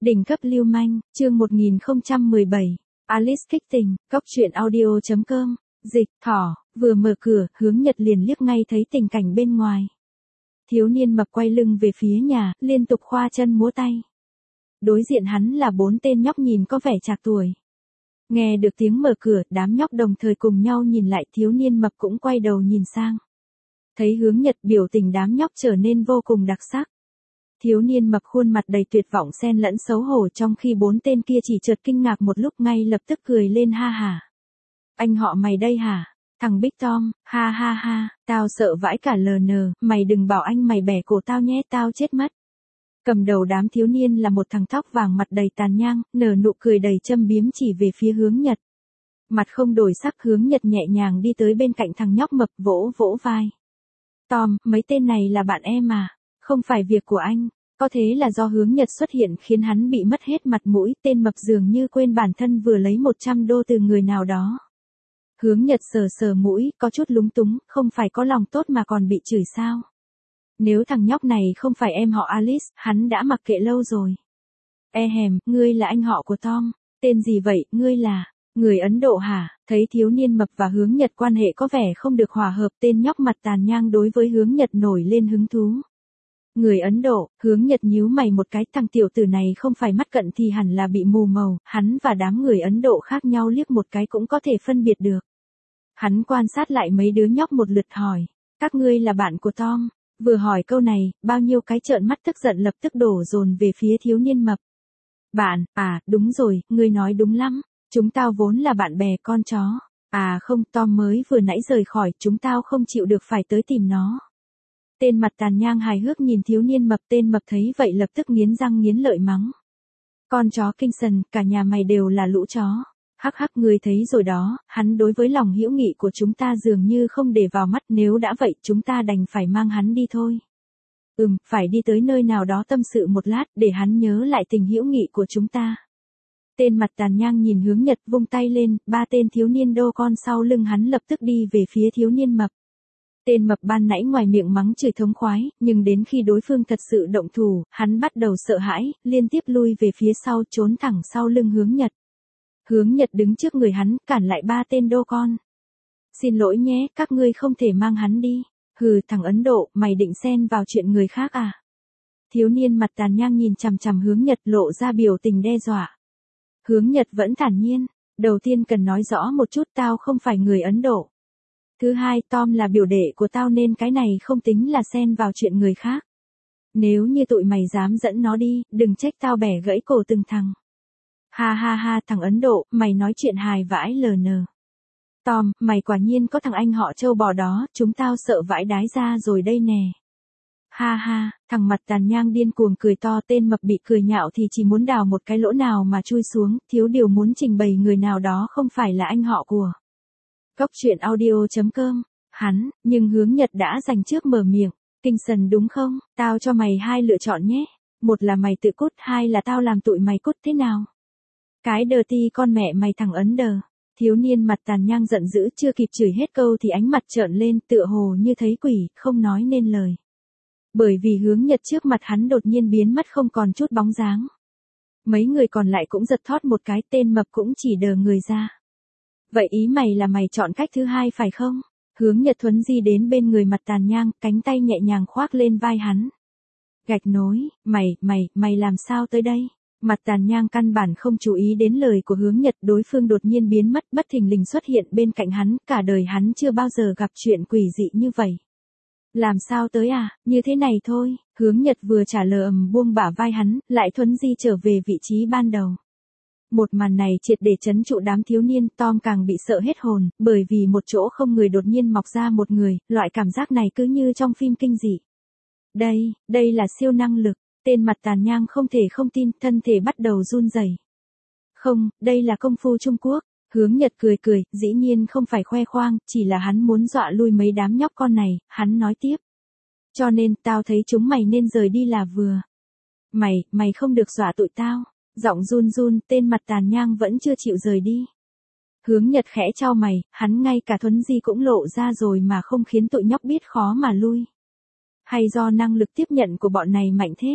Đỉnh cấp lưu manh, chương 1017. Alice kích tình, cóc truyện audio.com. Dịch, thỏ, vừa mở cửa, Hướng Nhật liền liếc ngay thấy tình cảnh bên ngoài. Thiếu niên mập quay lưng về phía nhà, liên tục khoa chân múa tay. Đối diện hắn là 4 tên nhóc nhìn có vẻ trạc tuổi. Nghe được tiếng mở cửa, đám nhóc đồng thời cùng nhau nhìn lại, thiếu niên mập cũng quay đầu nhìn sang. Thấy Hướng Nhật, biểu tình đám nhóc trở nên vô cùng đặc sắc. Thiếu niên mập khuôn mặt đầy tuyệt vọng xen lẫn xấu hổ, trong khi 4 tên kia chỉ chợt kinh ngạc một lúc, ngay lập tức cười lên ha hả. Anh họ mày đây hả? Thằng Big Tom, ha ha ha, tao sợ vãi cả LN, mày đừng bảo anh mày bẻ cổ tao nhé, tao chết mất. Cầm đầu đám thiếu niên là một thằng tóc vàng mặt đầy tàn nhang, nở nụ cười đầy châm biếm chỉ về phía Hướng Nhật. Mặt không đổi sắc, Hướng Nhật nhẹ nhàng đi tới bên cạnh thằng nhóc mập, vỗ vỗ vai. Tom, mấy tên này là bạn em à? Không phải việc của anh. Có thế là do Hướng Nhật xuất hiện khiến hắn bị mất hết mặt mũi, tên mập dường như quên bản thân vừa lấy 100 đô từ người nào đó. Hướng Nhật sờ sờ mũi, có chút lúng túng, không phải có lòng tốt mà còn bị chửi sao? Nếu thằng nhóc này không phải em họ Alice, hắn đã mặc kệ lâu rồi. Ngươi là anh họ của Tom. Tên gì vậy, ngươi là người Ấn Độ hả? Thấy thiếu niên mập và Hướng Nhật quan hệ có vẻ không được hòa hợp, tên nhóc mặt tàn nhang đối với Hướng Nhật nổi lên hứng thú. Người Ấn Độ, Hướng Nhật nhíu mày một cái, thằng tiểu tử này không phải mắt cận thì hẳn là bị mù màu, hắn và đám người Ấn Độ khác nhau liếc một cái cũng có thể phân biệt được. Hắn quan sát lại mấy đứa nhóc một lượt hỏi, các ngươi là bạn của Tom? Vừa hỏi câu này, bao nhiêu cái trợn mắt tức giận lập tức đổ dồn về phía thiếu niên mập. Bạn, à, đúng rồi, ngươi nói đúng lắm, chúng tao vốn là bạn bè con chó. À không, Tom mới vừa nãy rời khỏi, chúng tao không chịu được phải tới tìm nó. Tên mặt tàn nhang hài hước nhìn thiếu niên mập, tên mập thấy vậy lập tức nghiến răng nghiến lợi mắng. Con chó Kingston, cả nhà mày đều là lũ chó. Hắc hắc, ngươi thấy rồi đó, hắn đối với lòng hữu nghị của chúng ta dường như không để vào mắt, nếu đã vậy chúng ta đành phải mang hắn đi thôi. Phải đi tới nơi nào đó tâm sự một lát, để hắn nhớ lại tình hữu nghị của chúng ta. Tên mặt tàn nhang nhìn Hướng Nhật vung tay lên, 3 tên thiếu niên đô con sau lưng hắn lập tức đi về phía thiếu niên mập. Tên mập ban nãy ngoài miệng mắng chửi thống khoái, nhưng đến khi đối phương thật sự động thủ, hắn bắt đầu sợ hãi, liên tiếp lui về phía sau, trốn thẳng sau lưng Hướng Nhật. Hướng Nhật đứng trước người hắn, cản lại 3 tên đô con. Xin lỗi nhé, các ngươi không thể mang hắn đi. Hừ, thằng Ấn Độ, mày định xen vào chuyện người khác à? Thiếu niên mặt tàn nhang nhìn chằm chằm Hướng Nhật, lộ ra biểu tình đe dọa. Hướng Nhật vẫn thản nhiên, đầu tiên cần nói rõ một chút, tao không phải người Ấn Độ. Thứ hai, Tom là biểu đệ của tao nên cái này không tính là xen vào chuyện người khác. Nếu như tụi mày dám dẫn nó đi, đừng trách tao bẻ gãy cổ từng thằng. Ha ha ha, thằng Ấn Độ, mày nói chuyện hài vãi LN. Tom, mày quả nhiên có thằng anh họ trâu bò đó, chúng tao sợ vãi đái ra rồi đây nè. Ha ha, thằng mặt tàn nhang điên cuồng cười to, tên mập bị cười nhạo thì chỉ muốn đào một cái lỗ nào mà chui xuống, thiếu điều muốn trình bày người nào đó không phải là anh họ của. Cóc truyện audio.com. Hắn, nhưng Hướng Nhật đã giành trước mở miệng. Kingston đúng không? Tao cho mày 2 lựa chọn nhé. Một là mày tự cút, 2 là tao làm tụi mày cút, thế nào? Cái đờ ti con mẹ mày, thằng Ấn Đờ. Thiếu niên mặt tàn nhang giận dữ, chưa kịp chửi hết câu thì ánh mặt trợn lên, tựa hồ như thấy quỷ, không nói nên lời. Bởi vì Hướng Nhật trước mặt hắn đột nhiên biến mất không còn chút bóng dáng. Mấy người còn lại cũng giật thót một cái, tên mập cũng chỉ đờ người ra. Vậy ý mày là mày chọn cách thứ hai phải không? Hướng Nhật thuấn di đến bên người mặt tàn nhang, cánh tay nhẹ nhàng khoác lên vai hắn. Gạch nối, mày làm sao tới đây? Mặt tàn nhang căn bản không chú ý đến lời của Hướng Nhật, đối phương đột nhiên biến mất, bất thình lình xuất hiện bên cạnh hắn, cả đời hắn chưa bao giờ gặp chuyện quỷ dị như vậy. Làm sao tới à, như thế này thôi, Hướng Nhật vừa trả lời buông bả vai hắn, lại thuấn di trở về vị trí ban đầu. Một màn này triệt để trấn trụ đám thiếu niên, Tom càng bị sợ hết hồn, bởi vì một chỗ không người đột nhiên mọc ra một người, loại cảm giác này cứ như trong phim kinh dị. Đây là siêu năng lực, tên mặt tàn nhang không thể không tin, thân thể bắt đầu run rẩy. Không, đây là công phu Trung Quốc. Hướng Nhật cười, dĩ nhiên không phải khoe khoang, chỉ là hắn muốn dọa lui mấy đám nhóc con này, hắn nói tiếp. Cho nên, tao thấy chúng mày nên rời đi là vừa. Mày không được dọa tụi tao. Giọng run, tên mặt tàn nhang vẫn chưa chịu rời đi. Hướng Nhật khẽ chau mày, hắn ngay cả thuấn di cũng lộ ra rồi mà không khiến tụi nhóc biết khó mà lui. Hay do năng lực tiếp nhận của bọn này mạnh thế?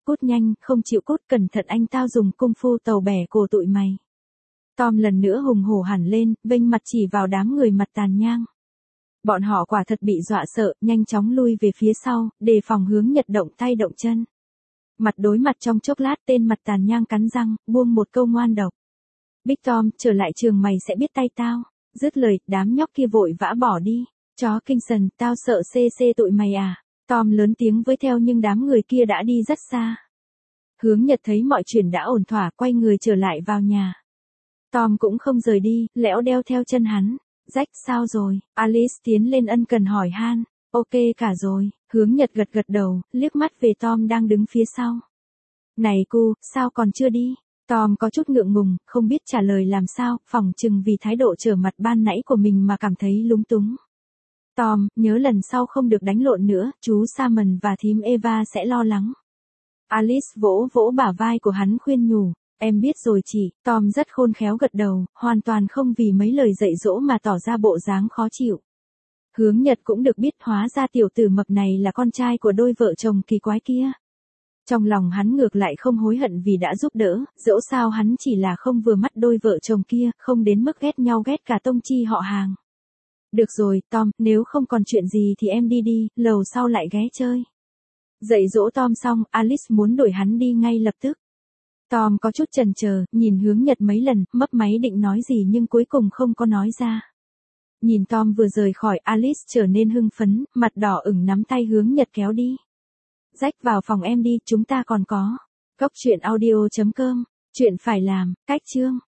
cút nhanh, không chịu cút, cẩn thận anh tao dùng cung phu tàu bẻ cổ tụi mày. Tom lần nữa hùng hổ hẳn lên, vênh mặt chỉ vào đám người mặt tàn nhang. Bọn họ quả thật bị dọa sợ, nhanh chóng lui về phía sau, đề phòng Hướng Nhật động tay động chân. Mặt đối mặt trong chốc lát, tên mặt tàn nhang cắn răng, buông một câu ngoan độc. Big Tom, trở lại trường mày sẽ biết tay tao. Dứt lời, đám nhóc kia vội vã bỏ đi. Chó Kingston, tao sợ CC tụi mày à. Tom lớn tiếng với theo nhưng đám người kia đã đi rất xa. Hướng Nhật thấy mọi chuyện đã ổn thỏa, quay người trở lại vào nhà. Tom cũng không rời đi, lẽo đeo theo chân hắn. Jack, sao rồi? Alice tiến lên ân cần hỏi han. Ok cả rồi. Hướng Nhật gật gật đầu, liếc mắt về Tom đang đứng phía sau. Này cu, sao còn chưa đi? Tom có chút ngượng ngùng, không biết trả lời làm sao, phỏng chừng vì thái độ trở mặt ban nãy của mình mà cảm thấy lúng túng. Tom, nhớ lần sau không được đánh lộn nữa, chú Simon và thím Eva sẽ lo lắng. Alice vỗ vỗ bả vai của hắn khuyên nhủ. Em biết rồi chị. Tom rất khôn khéo gật đầu, hoàn toàn không vì mấy lời dạy dỗ mà tỏ ra bộ dáng khó chịu. Hướng Nhật cũng được biết hóa ra tiểu tử mập này là con trai của đôi vợ chồng kỳ quái kia. Trong lòng hắn ngược lại không hối hận vì đã giúp đỡ, dẫu sao hắn chỉ là không vừa mắt đôi vợ chồng kia, không đến mức ghét nhau ghét cả tông chi họ hàng. Được rồi, Tom, nếu không còn chuyện gì thì em đi đi, lầu sau lại ghé chơi. Dạy dỗ Tom xong, Alice muốn đuổi hắn đi ngay lập tức. Tom có chút chần chờ, nhìn Hướng Nhật mấy lần, mấp máy định nói gì nhưng cuối cùng không có nói ra. Nhìn Tom vừa rời khỏi, Alice trở nên hưng phấn, mặt đỏ ửng nắm tay Hướng Nhật kéo đi. Jack, vào phòng em đi, chúng ta còn có. Cốc truyện audio.com, chuyện phải làm, cách chương.